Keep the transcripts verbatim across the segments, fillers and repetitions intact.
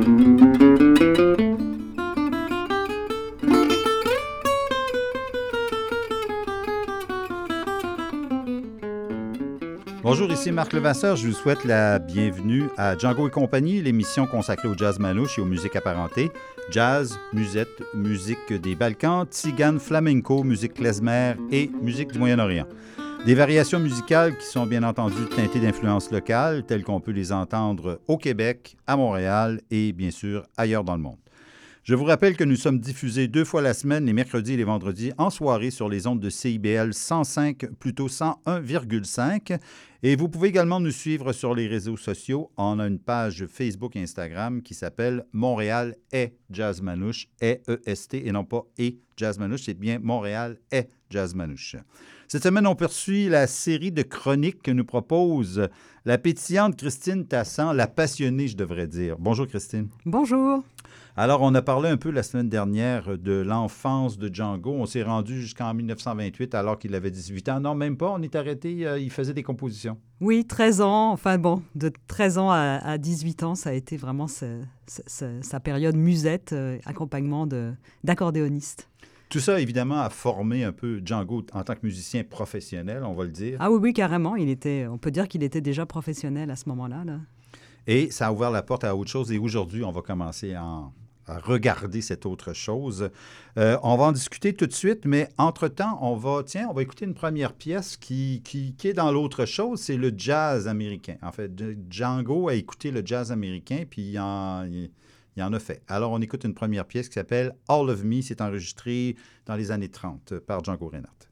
Bonjour, ici Marc Levasseur. Je vous souhaite la bienvenue à Django et compagnie, l'émission consacrée au jazz manouche et aux musiques apparentées. Jazz, musette, musique des Balkans, tzigane, flamenco, musique klezmer et musique du Moyen-Orient. Des variations musicales qui sont bien entendu teintées d'influences locales, telles qu'on peut les entendre au Québec, à Montréal et bien sûr ailleurs dans le monde. Je vous rappelle que nous sommes diffusés deux fois la semaine, les mercredis et les vendredis, en soirée sur les ondes de C I B L cent cinq, plutôt cent un virgule cinq. Et vous pouvez également nous suivre sur les réseaux sociaux. On a une page Facebook et Instagram qui s'appelle Montréal est Jazz Manouche, E E S T, et non pas et Jazz Manouche, c'est bien Montréal est Jazz Manouche. Cette semaine, on poursuit la série de chroniques que nous propose la pétillante Christine Tassan, la passionnée, je devrais dire. Bonjour Christine. Bonjour. Alors, on a parlé un peu la semaine dernière de l'enfance de Django. On s'est rendu jusqu'en dix-neuf cent vingt-huit alors qu'il avait dix-huit ans. Non, même pas, on est arrêté, euh, il faisait des compositions. Oui, treize ans. Enfin bon, de treize ans à, à dix-huit ans, ça a été vraiment ce, ce, ce, sa période musette, euh, accompagnement de, d'accordéoniste. Tout ça, évidemment, a formé un peu Django en tant que musicien professionnel, on va le dire. Ah oui, oui, carrément. Il était, on peut dire qu'il était déjà professionnel à ce moment-là. Là. Et ça a ouvert la porte à autre chose. Et aujourd'hui, on va commencer en... à regarder cette autre chose. Euh, on va en discuter tout de suite, mais entre-temps, on va, tiens, on va écouter une première pièce qui, qui, qui est dans l'autre chose, c'est le jazz américain. En fait, Django a écouté le jazz américain, puis il en, il, il en a fait. Alors, on écoute une première pièce qui s'appelle « All of Me ». C'est enregistré dans les années trente par Django Reinhardt.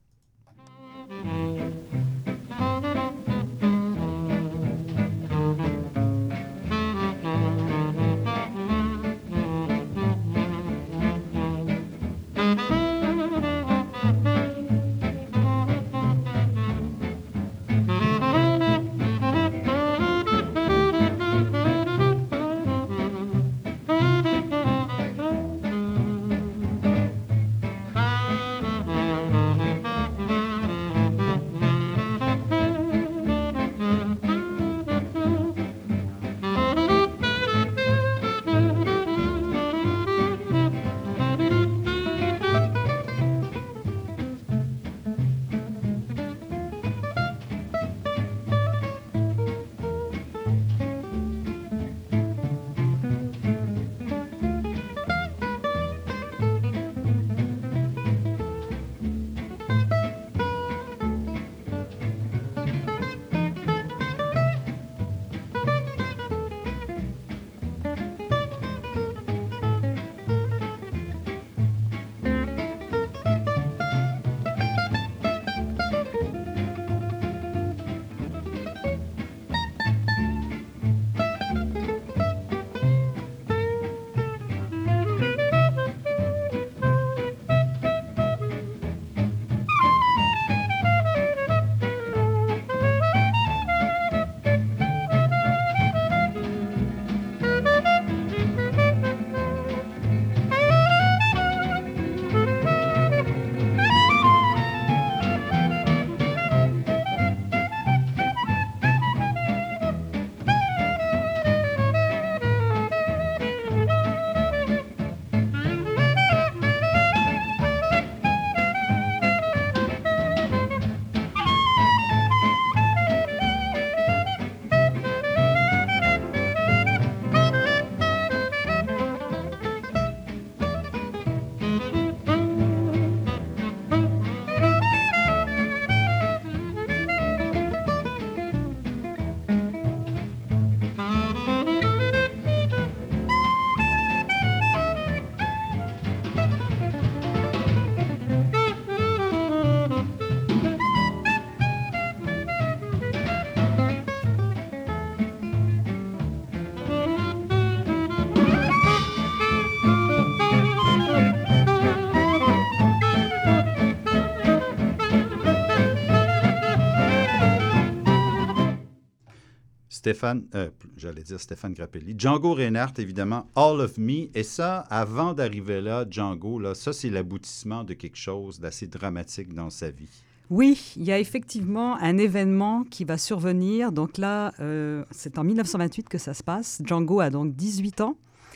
Stéphane, euh, j'allais dire Stéphane Grappelli, Django Reinhardt, évidemment, All of Me. Et ça, avant d'arriver là, Django, là, ça, c'est l'aboutissement de quelque chose d'assez dramatique dans sa vie. Oui, il y a effectivement un événement qui va survenir. Donc là, euh, c'est en dix-neuf cent vingt-huit que ça se passe. Django a donc dix-huit ans.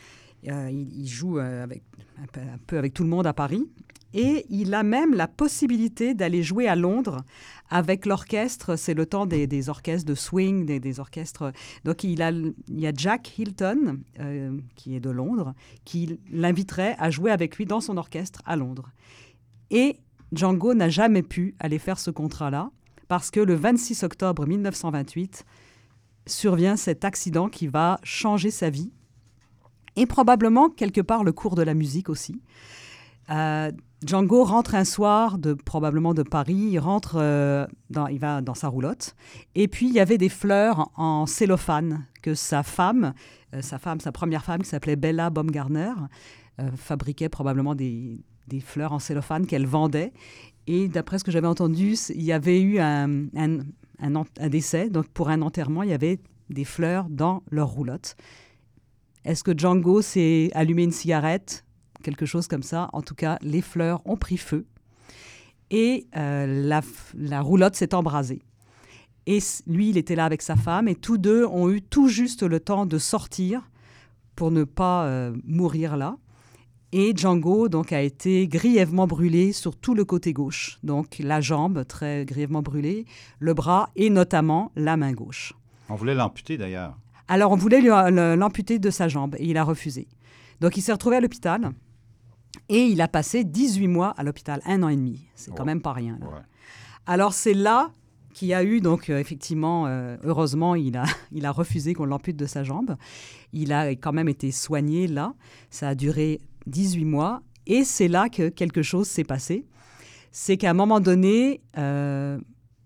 Euh, il, il joue euh, avec, un, peu, un peu avec tout le monde à Paris. Et il a même la possibilité d'aller jouer à Londres avec l'orchestre. C'est le temps des, des orchestres de swing, des, des orchestres. Donc, il, a, il y a Jack Hilton, euh, qui est de Londres, qui l'inviterait à jouer avec lui dans son orchestre à Londres. Et Django n'a jamais pu aller faire ce contrat-là parce que le vingt-six octobre mille neuf cent vingt-huit survient cet accident qui va changer sa vie et probablement, quelque part, le cours de la musique aussi. Euh, Django rentre un soir, de, probablement de Paris, il rentre, euh, dans, il va dans sa roulotte, et puis il y avait des fleurs en cellophane que sa femme, euh, sa femme, sa première femme qui s'appelait Bella Baumgartner, euh, fabriquait probablement des, des fleurs en cellophane qu'elle vendait. Et d'après ce que j'avais entendu, il y avait eu un, un, un, un décès, donc pour un enterrement, il y avait des fleurs dans leur roulotte. Est-ce que Django s'est allumé une cigarette ? Quelque chose comme ça. En tout cas, les fleurs ont pris feu et euh, la, la roulotte s'est embrasée. Et lui, il était là avec sa femme et tous deux ont eu tout juste le temps de sortir pour ne pas euh, mourir là. Et Django donc, a été grièvement brûlé sur tout le côté gauche. Donc la jambe très grièvement brûlée, le bras et notamment la main gauche. On voulait l'amputer d'ailleurs. Alors on voulait lui, l'amputer de sa jambe et il a refusé. Donc il s'est retrouvé à l'hôpital. Et il a passé dix-huit mois à l'hôpital, un an et demi. C'est quand oh. même pas rien. Là. Ouais. Alors, c'est là qu'il y a eu, donc, euh, effectivement, euh, heureusement, il a, il a refusé qu'on l'ampute de sa jambe. Il a quand même été soigné là. Ça a duré dix-huit mois. Et c'est là que quelque chose s'est passé. C'est qu'à un moment donné, euh,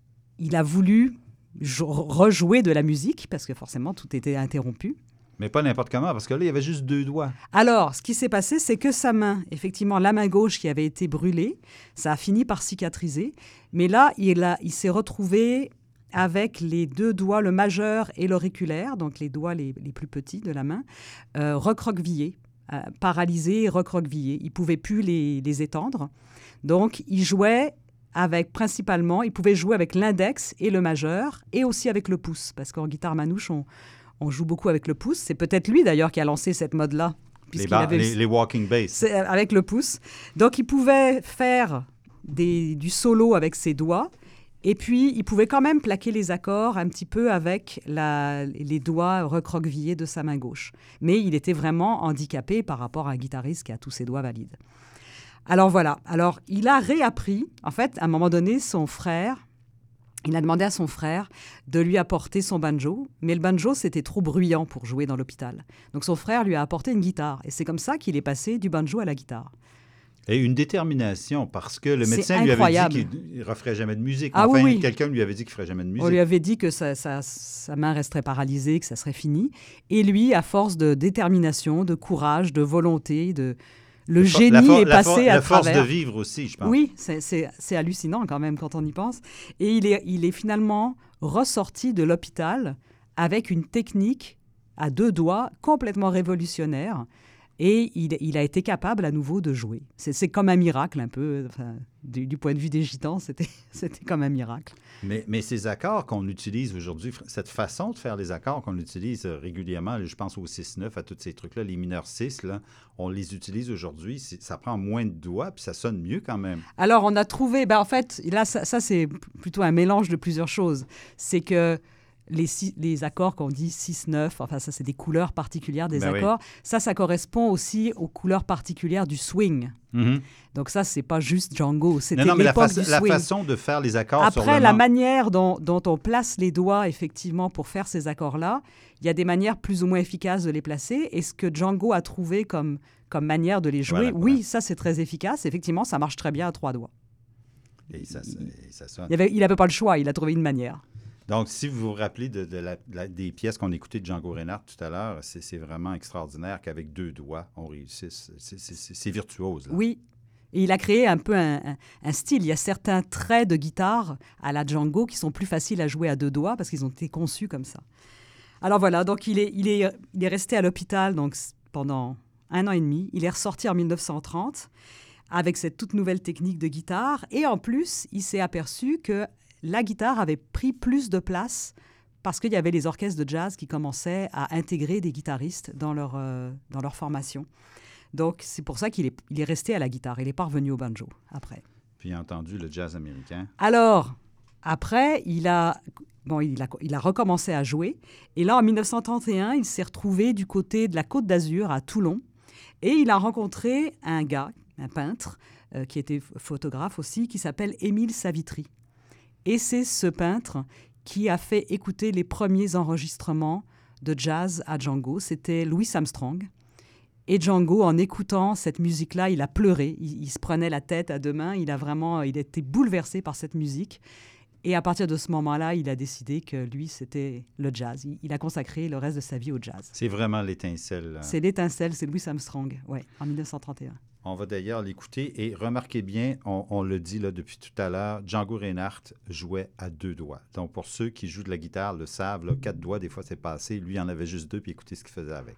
il a voulu jo- rejouer de la musique, parce que forcément, tout était interrompu. Mais pas n'importe comment, parce que là, il y avait juste deux doigts. Alors, ce qui s'est passé, c'est que sa main, effectivement, la main gauche qui avait été brûlée, ça a fini par cicatriser. Mais là, il, a, il s'est retrouvé avec les deux doigts, le majeur et l'auriculaire, donc les doigts les, les plus petits de la main, euh, recroquevillés, euh, paralysés, recroquevillés. Il ne pouvait plus les, les étendre. Donc, il jouait avec, principalement, il pouvait jouer avec l'index et le majeur, et aussi avec le pouce, parce qu'en guitare manouche, on... On joue beaucoup avec le pouce. C'est peut-être lui, d'ailleurs, qui a lancé cette mode-là. Les, bar- avait... les, les walking bass. C'est avec le pouce. Donc, il pouvait faire des, du solo avec ses doigts. Et puis, il pouvait quand même plaquer les accords un petit peu avec la, les doigts recroquevillés de sa main gauche. Mais il était vraiment handicapé par rapport à un guitariste qui a tous ses doigts valides. Alors, voilà. Alors, il a réappris. En fait, à un moment donné, son frère... Il a demandé à son frère de lui apporter son banjo, mais le banjo, c'était trop bruyant pour jouer dans l'hôpital. Donc son frère lui a apporté une guitare, et c'est comme ça qu'il est passé du banjo à la guitare. Et une détermination, parce que le médecin lui avait dit qu'il ne referait jamais de musique. Ah, enfin, oui, oui. Quelqu'un lui avait dit qu'il ne ferait jamais de musique. On lui avait dit que sa, sa, sa main resterait paralysée, que ça serait fini. Et lui, à force de détermination, de courage, de volonté, de... Le génie la for- est la passé for- à la force travers. de vivre aussi, je pense. Oui, c'est, c'est, c'est hallucinant quand même quand on y pense. Et il est, il est finalement ressorti de l'hôpital avec une technique à deux doigts complètement révolutionnaire. Et il, il a été capable à nouveau de jouer. C'est, c'est comme un miracle un peu. Enfin, du, du point de vue des Gitans, c'était, c'était comme un miracle. Mais, mais ces accords qu'on utilise aujourd'hui, cette façon de faire les accords qu'on utilise régulièrement, je pense au six neuf, à tous ces trucs-là, les mineurs six, là, on les utilise aujourd'hui, ça prend moins de doigts, puis ça sonne mieux quand même. Alors, on a trouvé... Ben, en fait, là, ça, ça, c'est plutôt un mélange de plusieurs choses. C'est que les, six, les accords qu'on dit six neuf, enfin, ça, c'est des couleurs particulières des ben accords. Oui. Ça, ça correspond aussi aux couleurs particulières du swing. Mm-hmm. Donc ça, c'est pas juste Django, c'était non, non, mais l'époque la, fa- du swing. la façon de faire les accords Après, sur le la man- manière dont, dont on place les doigts, effectivement, pour faire ces accords-là, il y a des manières plus ou moins efficaces de les placer. Et ce que Django a trouvé comme, comme manière de les jouer, voilà, oui, voilà. Ça, c'est très efficace. Effectivement, ça marche très bien à trois doigts. Et ça, et ça sonne. Il n'avait pas le choix, il a trouvé une manière. Donc, si vous vous rappelez de, de la, de la, des pièces qu'on écoutait de Django Reinhardt tout à l'heure, c'est, c'est vraiment extraordinaire qu'avec deux doigts, on réussisse. C'est, c'est, c'est, c'est virtuose. Là. Oui. Et il a créé un peu un, un, un style. Il y a certains traits de guitare à la Django qui sont plus faciles à jouer à deux doigts parce qu'ils ont été conçus comme ça. Alors voilà, donc il est, il est, il est resté à l'hôpital donc, pendant un an et demi. Il est ressorti en dix-neuf cent trente avec cette toute nouvelle technique de guitare. Et en plus, il s'est aperçu que la guitare avait pris plus de place parce qu'il y avait les orchestres de jazz qui commençaient à intégrer des guitaristes dans leur, euh, dans leur formation. Donc, c'est pour ça qu'il est, il est resté à la guitare. Il n'est pas revenu au banjo après. Puis, il a entendu le jazz américain. Alors, après, il a, bon, il a, il a recommencé à jouer. Et là, en mille neuf cent trente et un, il s'est retrouvé du côté de la Côte d'Azur, à Toulon. Et il a rencontré un gars, un peintre, euh, qui était photographe aussi, qui s'appelle Émile Savitry. Et c'est ce peintre qui a fait écouter les premiers enregistrements de jazz à Django. C'était Louis Armstrong. Et Django, en écoutant cette musique-là, il a pleuré. Il, il se prenait la tête à deux mains. Il a vraiment, il a été bouleversé par cette musique. Et à partir de ce moment-là, il a décidé que lui, c'était le jazz. Il, il a consacré le reste de sa vie au jazz. C'est vraiment l'étincelle. C'est l'étincelle, c'est Louis Armstrong, ouais, en mille neuf cent trente et un. On va d'ailleurs l'écouter. Et remarquez bien, on, on le dit là depuis tout à l'heure, Django Reinhardt jouait à deux doigts. Donc, pour ceux qui jouent de la guitare le savent, là, quatre doigts, des fois, c'est pas assez. Lui, il en avait juste deux, puis écoutez ce qu'il faisait avec.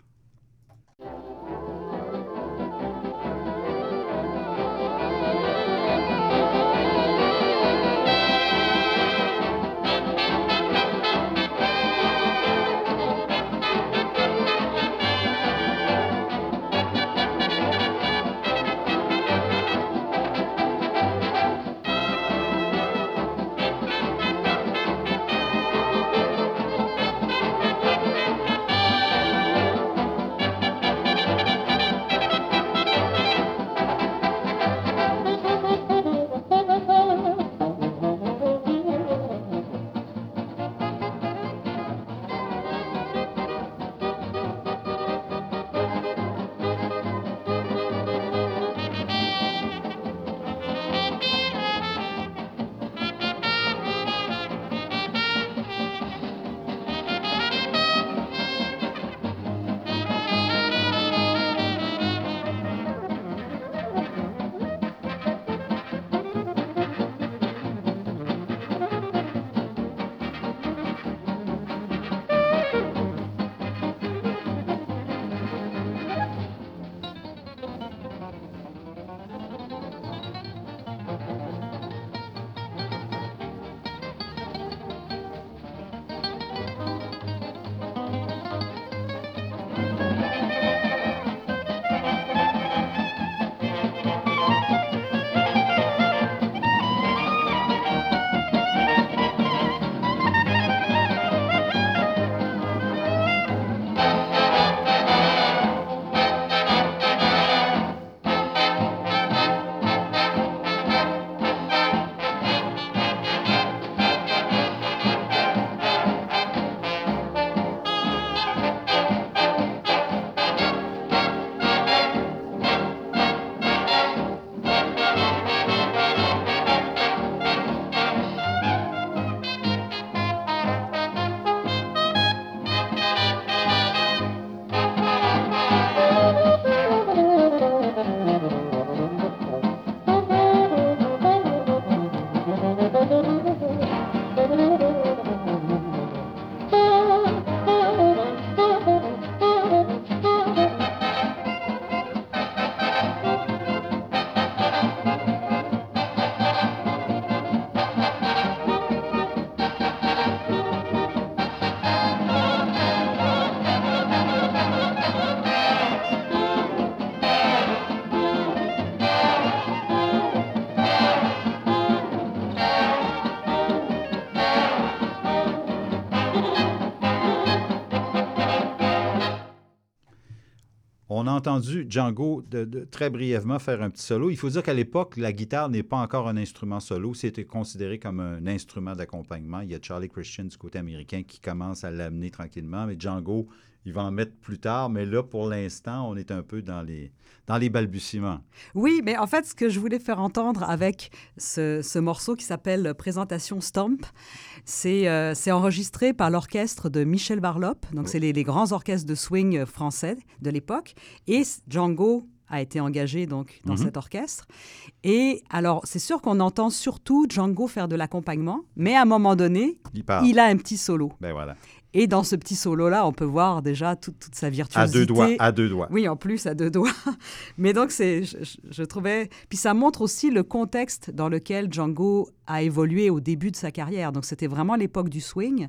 On a entendu Django de, de, très brièvement faire un petit solo. Il faut dire qu'à l'époque, la guitare n'est pas encore un instrument solo. C'était considéré comme un instrument d'accompagnement. Il y a Charlie Christian du côté américain qui commence à l'amener tranquillement. Mais Django, il va en mettre plus tard. Mais là, pour l'instant, on est un peu dans les, dans les balbutiements. Oui, mais en fait, ce que je voulais faire entendre avec ce, ce morceau qui s'appelle « Présentation Stomp », c'est euh, c'est enregistré par l'orchestre de Michel Varlop. Donc, oui. C'est les, les grands orchestres de swing français de l'époque. Et Django a été engagé donc, dans mm-hmm. cet orchestre. Et alors, c'est sûr qu'on entend surtout Django faire de l'accompagnement, mais à un moment donné, il, il a un petit solo. Ben voilà. Et dans ce petit solo-là, on peut voir déjà toute, toute sa virtuosité. À deux doigts, à deux doigts. Oui, en plus, à deux doigts. Mais donc, c'est, je, je trouvais... Puis ça montre aussi le contexte dans lequel Django a évolué au début de sa carrière. Donc, c'était vraiment l'époque du swing.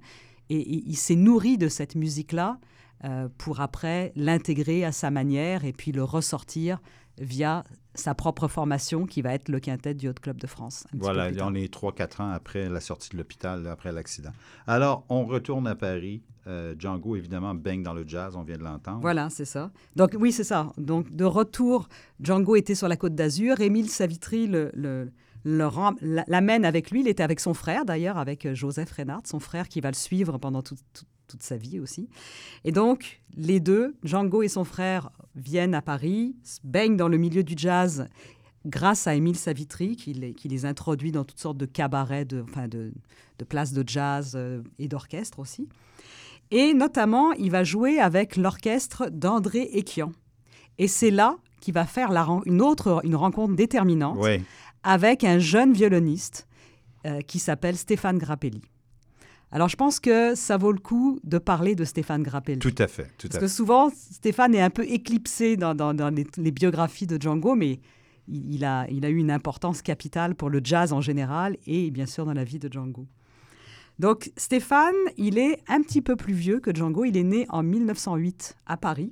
Et, et il s'est nourri de cette musique-là euh, pour après l'intégrer à sa manière et puis le ressortir via sa propre formation qui va être le quintet du Hot Club de France. Voilà, on est trois quatre ans après la sortie de l'hôpital, après l'accident. Alors, on retourne à Paris. Euh, Django, évidemment, baigne dans le jazz, on vient de l'entendre. Voilà, c'est ça. Donc, oui, c'est ça. Donc, de retour, Django était sur la Côte d'Azur. Émile Savitry le, le, le ram- l'amène avec lui. Il était avec son frère, d'ailleurs, avec Joseph Reinhardt, son frère qui va le suivre pendant tout, tout, toute sa vie aussi. Et donc, les deux, Django et son frère, viennent à Paris, baignent dans le milieu du jazz grâce à Émile Savitry, qui les, qui les introduit dans toutes sortes de cabarets, de, enfin de, de places de jazz euh, et d'orchestre aussi. Et notamment, il va jouer avec l'orchestre d'André Ekian. Et c'est là qu'il va faire la, une autre une rencontre déterminante oui. avec un jeune violoniste euh, qui s'appelle Stéphane Grappelli. Alors, je pense que ça vaut le coup de parler de Stéphane Grappelli. Tout à fait. Tout Parce à que fait. souvent, Stéphane est un peu éclipsé dans, dans, dans les, les biographies de Django, mais il, il, a, il a eu une importance capitale pour le jazz en général et bien sûr dans la vie de Django. Donc, Stéphane, il est un petit peu plus vieux que Django. Il est né en mille neuf cent huit à Paris.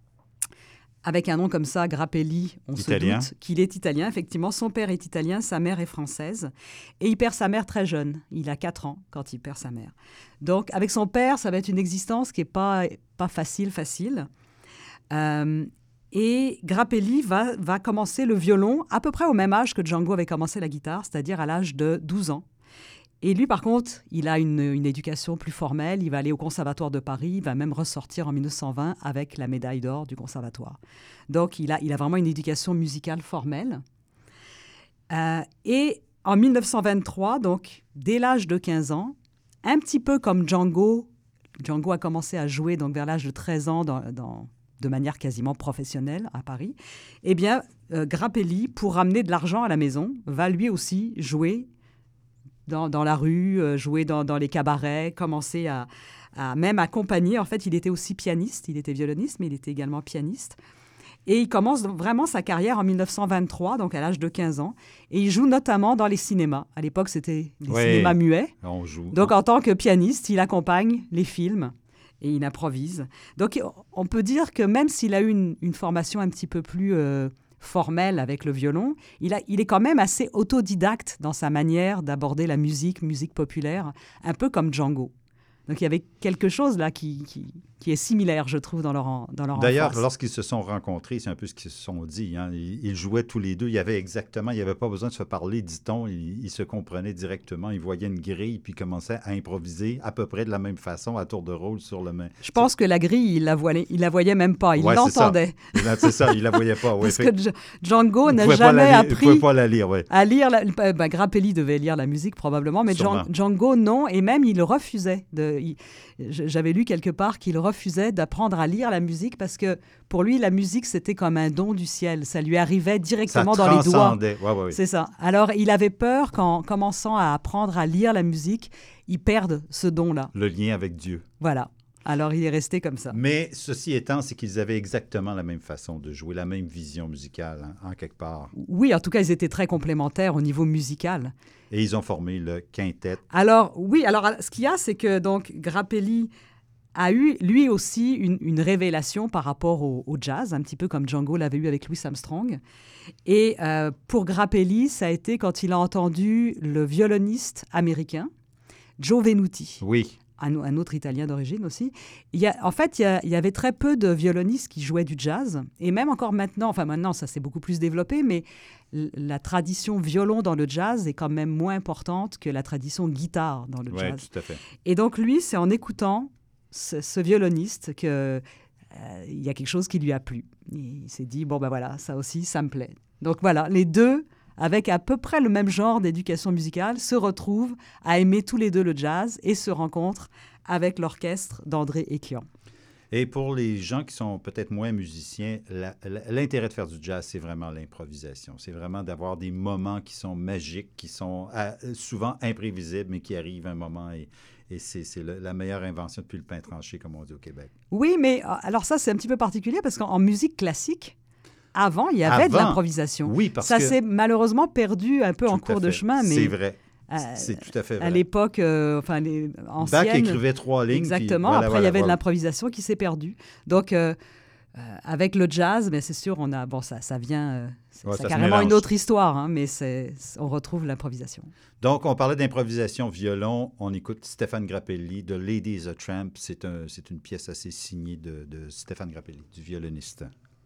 Avec un nom comme ça, Grappelli, on Italien. se doute qu'il est italien. Effectivement, son père est italien, sa mère est française. Et il perd sa mère très jeune. Il a quatre ans quand il perd sa mère. Donc, avec son père, ça va être une existence qui n'est pas, pas facile, facile. Euh, et Grappelli va, va commencer le violon à peu près au même âge que Django avait commencé la guitare, c'est-à-dire à l'âge de douze ans. Et lui, par contre, il a une, une éducation plus formelle. Il va aller au Conservatoire de Paris. Il va même ressortir en mille neuf cent vingt avec la médaille d'or du Conservatoire. Donc, il a, il a vraiment une éducation musicale formelle. Euh, et en mille neuf cent vingt-trois, donc, dès l'âge de quinze ans, un petit peu comme Django, Django a commencé à jouer donc, vers l'âge de treize ans dans, dans, de manière quasiment professionnelle à Paris, eh bien, euh, Grappelli, pour ramener de l'argent à la maison, va lui aussi jouer Dans, dans la rue, euh, jouer dans, dans les cabarets, commencer à, à même accompagner. En fait, il était aussi pianiste, il était violoniste, mais il était également pianiste. Et il commence vraiment sa carrière en mille neuf cent vingt-trois, donc à l'âge de quinze ans. Et il joue notamment dans les cinémas. À l'époque, c'était des oui, cinémas muets. On joue. Donc, en tant que pianiste, il accompagne les films et il improvise. Donc, on peut dire que même s'il a eu une, une formation un petit peu plus... Euh, formel avec le violon, il, a, il est quand même assez autodidacte dans sa manière d'aborder la musique, musique populaire, un peu comme Django. Donc il y avait quelque chose là qui, qui, qui est similaire, je trouve, dans leur, dans leur D'ailleurs, enfance. lorsqu'ils se sont rencontrés, c'est un peu ce qu'ils se sont dit. Hein. Ils, ils jouaient tous les deux. Il y avait exactement, il n'y avait pas besoin de se parler, dit-on. Ils, ils se comprenaient directement. Ils voyaient une grille puis commençaient à improviser à peu près de la même façon, à tour de rôle sur le main. Je pense que la grille, il la voyait, il la voyait même pas. Il ouais, l'entendait. C'est ça. c'est ça, il la voyait pas. Ouais, Parce fait... que Django n'a jamais la, appris il pouvait pas la lire, ouais. à lire. La, ben, Grappelli devait lire la musique probablement, mais Sûrement. Django non, et même il refusait. De, il, j'avais lu quelque part qu'il refusait d'apprendre à lire la musique parce que pour lui, la musique, c'était comme un don du ciel. Ça lui arrivait directement ça dans les doigts. Ouais, ouais, ouais. C'est ça. Alors, il avait peur qu'en commençant à apprendre à lire la musique, il perde ce don-là. Le lien avec Dieu. Voilà. Alors, il est resté comme ça. Mais ceci étant, c'est qu'ils avaient exactement la même façon de jouer, la même vision musicale, hein, en quelque part. Oui, en tout cas, ils étaient très complémentaires au niveau musical. Et ils ont formé le quintet. Alors, oui, alors ce qu'il y a, c'est que donc Grappelli a eu, lui aussi, une, une révélation par rapport au, au jazz, un petit peu comme Django l'avait eu avec Louis Armstrong. Et euh, pour Grappelli, ça a été quand il a entendu le violoniste américain, Joe Venuti. Oui. Un, un autre Italien d'origine aussi. Il y a, en fait, il y, a, il y avait très peu de violonistes qui jouaient du jazz. Et même encore maintenant, enfin maintenant, ça s'est beaucoup plus développé, mais la tradition violon dans le jazz est quand même moins importante que la tradition guitare dans le ouais, jazz. Oui, tout à fait. Et donc, lui, c'est en écoutant ce, ce violoniste qu'il euh, y a quelque chose qui lui a plu. Il s'est dit, bon, ben voilà, ça aussi, ça me plaît. Donc voilà, les deux, avec à peu près le même genre d'éducation musicale, se retrouvent à aimer tous les deux le jazz et se rencontrent avec l'orchestre d'André Ekian. Et pour les gens qui sont peut-être moins musiciens, la, la, l'intérêt de faire du jazz, c'est vraiment l'improvisation. C'est vraiment d'avoir des moments qui sont magiques, qui sont euh, souvent imprévisibles, mais qui arrivent à un moment et, et c'est, c'est le, la meilleure invention depuis le pain tranché, comme on dit au Québec. Oui, mais alors ça, c'est un petit peu particulier parce qu'en musique classique, avant, il y avait Avant, de l'improvisation. Oui, parce ça que... s'est malheureusement perdu un peu Tout en cours fait. de chemin. Mais c'est vrai. à, c'est tout à fait vrai. À l'époque, euh, enfin, les anciennes. Bach écrivait trois lignes. Exactement. Voilà, Après, voilà, il y avait voilà. de l'improvisation qui s'est perdue. Donc, euh, euh, avec le jazz, mais c'est sûr, on a, bon, ça, ça vient, euh, c'est, Ouais, c'est ça carrément une autre histoire, hein, mais c'est, on retrouve l'improvisation. Donc, on parlait d'improvisation violon. On écoute Stéphane Grappelli de Lady is a Tramp. C'est, un, c'est une pièce assez signée de, de Stéphane Grappelli, du violoniste.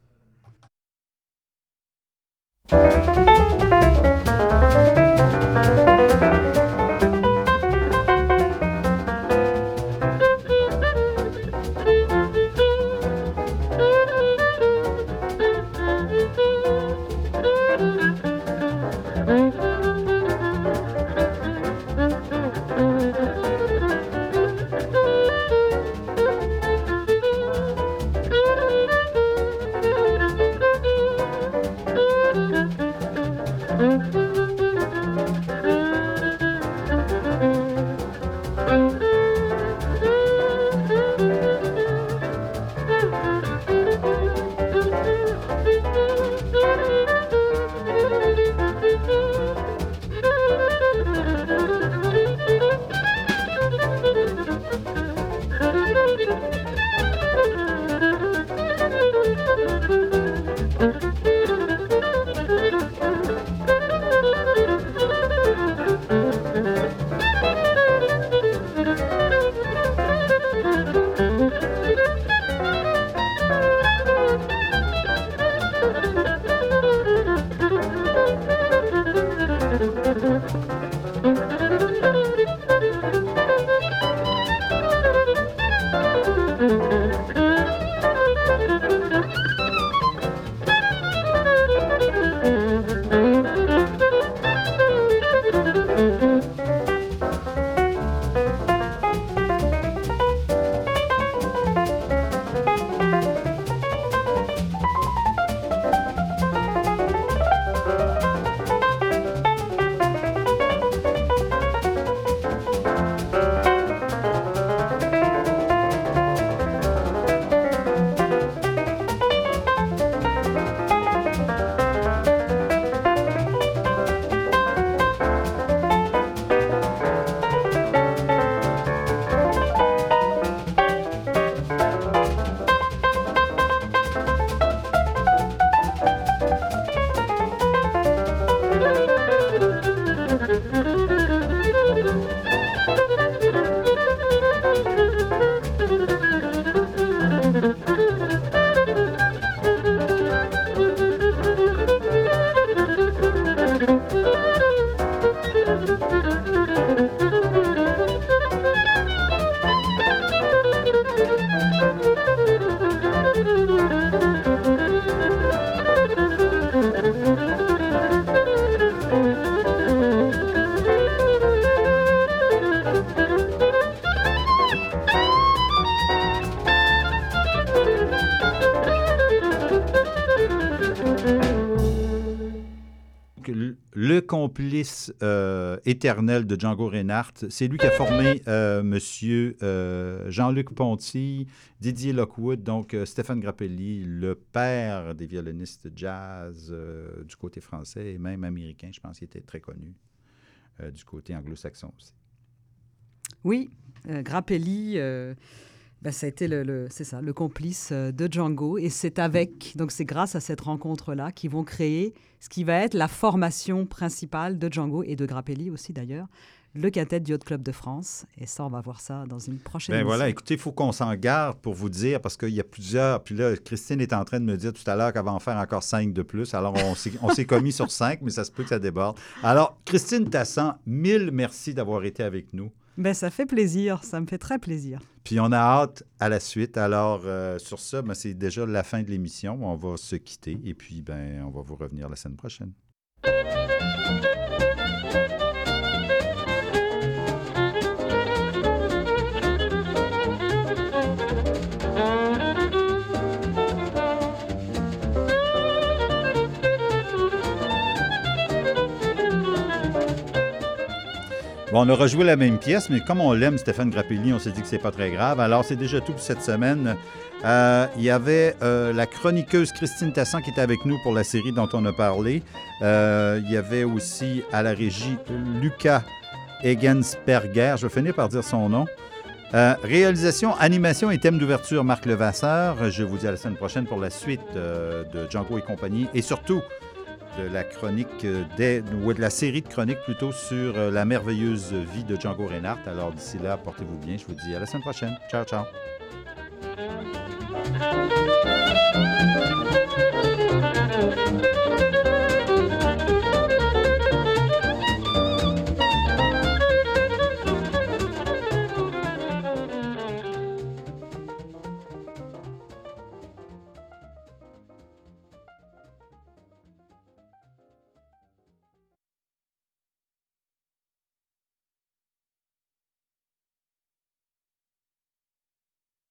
Le complice euh, éternel de Django Reinhardt, c'est lui qui a formé euh, monsieur euh, Jean-Luc Ponty, Didier Lockwood, donc euh, Stéphane Grappelli, le père des violonistes jazz euh, du côté français et même américain. Je pense qu'il était très connu euh, du côté anglo-saxon aussi. Oui, euh, Grappelli, euh, ben, ça a été le, le, c'est ça, le complice euh, de Django. Et c'est avec, donc c'est grâce à cette rencontre-là qu'ils vont créer ce qui va être la formation principale de Django et de Grappelli aussi d'ailleurs, le quintet du Yacht Club de France. Et ça, on va voir ça dans une prochaine Ben émission. voilà, écoutez, il faut qu'on s'en garde pour vous dire, parce qu'il y a plusieurs... Puis là, Christine est en train de me dire tout à l'heure qu'elle va en faire encore cinq de plus. Alors, on s'est, on s'est commis sur cinq, mais ça se peut que ça déborde. Alors, Christine Tassan, mille merci d'avoir été avec nous. Ben, ça fait plaisir, ça me fait très plaisir. Puis on a hâte à la suite. Alors, euh, sur ça, ben, c'est déjà la fin de l'émission. On va se quitter et puis ben, on va vous revenir la semaine prochaine. Bon, on a rejoué la même pièce, mais comme on l'aime, Stéphane Grappelli, on s'est dit que c'est pas très grave. Alors, c'est déjà tout pour cette semaine. Euh, il y avait euh, la chroniqueuse Christine Tassan qui était avec nous pour la série dont on a parlé. Euh, il y avait aussi à la régie Lucas Egensperger. Je vais finir par dire son nom. Euh, réalisation, animation et thème d'ouverture, Marc Levasseur. Je vous dis à la semaine prochaine pour la suite euh, de Django et compagnie et surtout de la chronique, euh, des, ou de la série de chroniques plutôt sur euh, la merveilleuse vie de Django Reinhardt. Alors d'ici là, portez-vous bien. Je vous dis à la semaine prochaine. Ciao, ciao. Thank you.